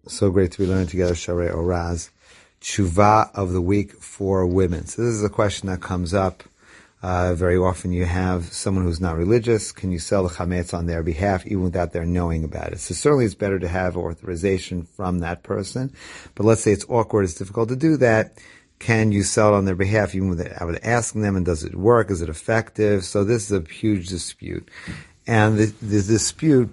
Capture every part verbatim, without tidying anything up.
So great to be learning together, Sharei Oraz. Tshuva of the week for women. So this is a question that comes up uh, very often. You have someone who's not religious. Can you sell the chametz on their behalf even without their knowing about it? So certainly it's better to have authorization from that person. But let's say it's awkward, it's difficult to do that. Can you sell it on their behalf even without asking them? And does it work? Is it effective? So this is a huge dispute. And the, the dispute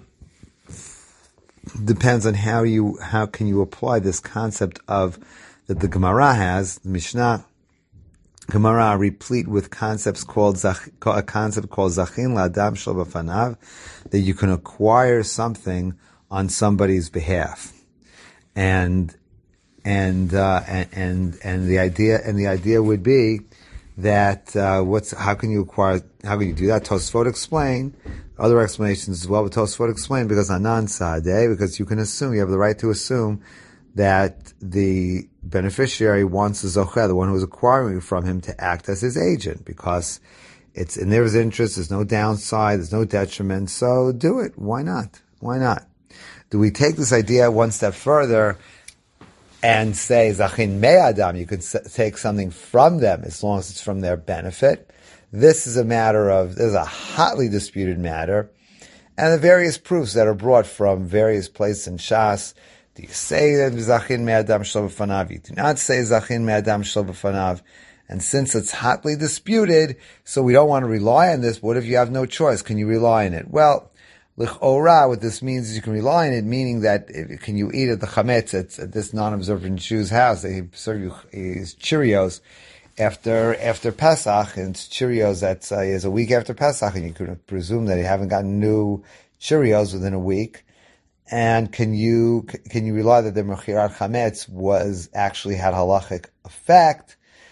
depends on how you, how can you apply this concept of, that the Gemara has, the Mishnah, Gemara replete with concepts called, a concept called Zachin La'adam Shel B'fanav, that you can acquire something on somebody's behalf. And, and, uh, and, and, and the idea, and the idea would be that, uh, what's, how can you acquire, how can you do that? Tosfot explain, other explanations as well, but Tosfot explain because Anan Sadeh, because you can assume, you have the right to assume that the beneficiary wants the zocheh, the one who is acquiring from him, to act as his agent, because it's in their interest, there's no downside, there's no detriment, so do it. Why not? Why not? Do we take this idea one step further and say, Zachin me adam, you could take something from them as long as it's from their benefit? This is a matter of, this is a hotly disputed matter, and the various proofs that are brought from various places in Shas. Do you say that Zachin me adam shel b'fanav? You do not say Zachin me adam shel b'fanav. And since it's hotly disputed, so we don't want to rely on this, what if you have no choice? Can you rely on it? Well, L'ch'ora, what this means is you can rely on it, meaning that if, can you eat at the chametz at, at this non-observant Jew's house? They serve you his Cheerios after after Pesach, and it's Cheerios that's uh, is a week after Pesach, and you could presume that you haven't gotten new Cheerios within a week. And can you can you rely that the mechirat chametz was actually had halachic effect?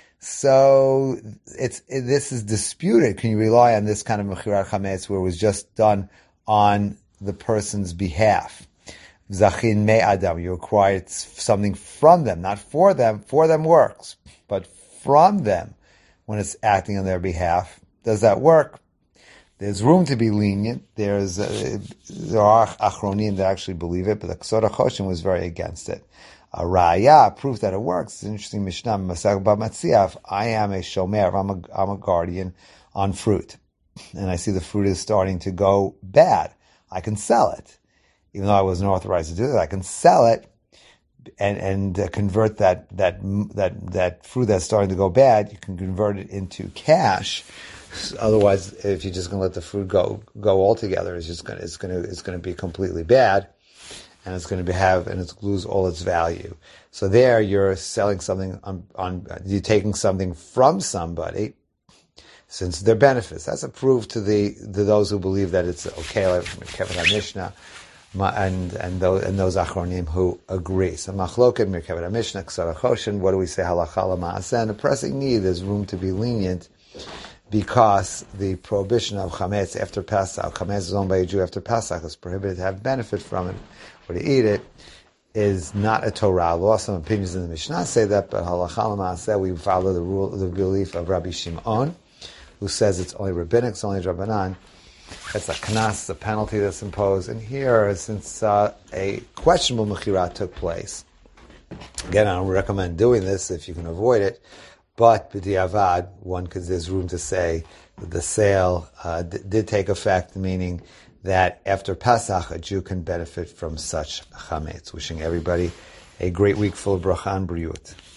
So it's it, this is disputed. Can you rely on this kind of mechirat chametz where it was just done on the person's behalf? Zachin me adam, you acquired something from them, not for them. For them works, but from them, when it's acting on their behalf, does that work? There's room to be lenient. There's uh, there are achronim that actually believe it, but the Ksod HaChoshen was very against it. A raya, proof that it works. It's an interesting Mishnah, Masech B'Matziaf. I am a shomer, I'm a, I'm a guardian on fruit, and I see the fruit is starting to go bad. I can sell it, even though I wasn't authorized to do that. I can sell it and and uh, convert that that that that fruit that's starting to go bad. You can convert it into cash. Otherwise, if you're just going to let the fruit go go altogether, it's just going to, it's going to it's going to be completely bad, and it's going to be have and it's lose all its value. So there, you're selling something on, on you're taking something from somebody, since they're benefits. That's a proof to the to those who believe that it's okay, like Kevin Mishnah, and and those and those achronim who agree. So machloket Merkeved Mishnah, Ksod HaChoshen. What do we say? Halacha l'maaseh. And a pressing need. There's room to be lenient, because the prohibition of chametz after Pesach, chametz is owned by a Jew after Pesach, is prohibited to have benefit from it or to eat it, is not a Torah law. Some opinions in the Mishnah say that, but halacha l'maaseh, we follow the rule, the belief of Rabbi Shimon, who says it's only rabbinic, it's only Rabbanan. It's a knas, a penalty that's imposed. And here, since uh, a questionable mechirat took place, again, I don't recommend doing this if you can avoid it, but b'diavad, one could, there's room to say that the sale uh, d- did take effect, meaning that after Pesach, a Jew can benefit from such chametz. Wishing everybody a great week full of bracha and briut.